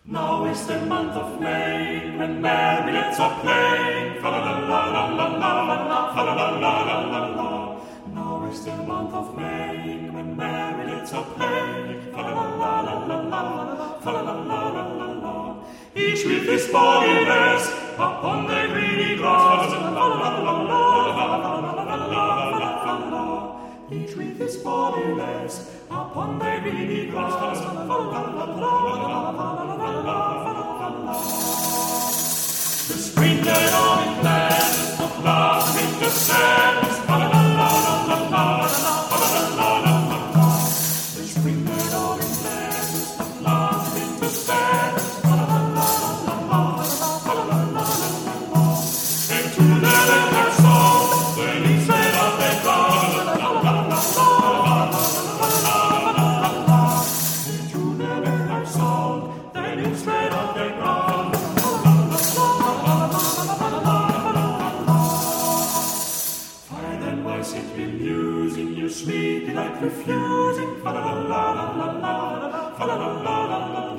Now is the month of May, when marionettes are playing. Fa la la la la la la, fa la la la la la la. Now is the month of May, when marionettes are playing. Fa la la la la la, fa la la la la la. Each with his body rests upon the greeny grass. Fa la la la la. Each with his body rests upon the greeny grass. The spring dead on in land of love into sadness. The spring dead on in land of love into sadness. And to their song, the leaves red of their garden. And to their song, the leaves red of their garden. Sit bemusing, you sleepy like refusing. Fa la la la la la, fa la la la la la.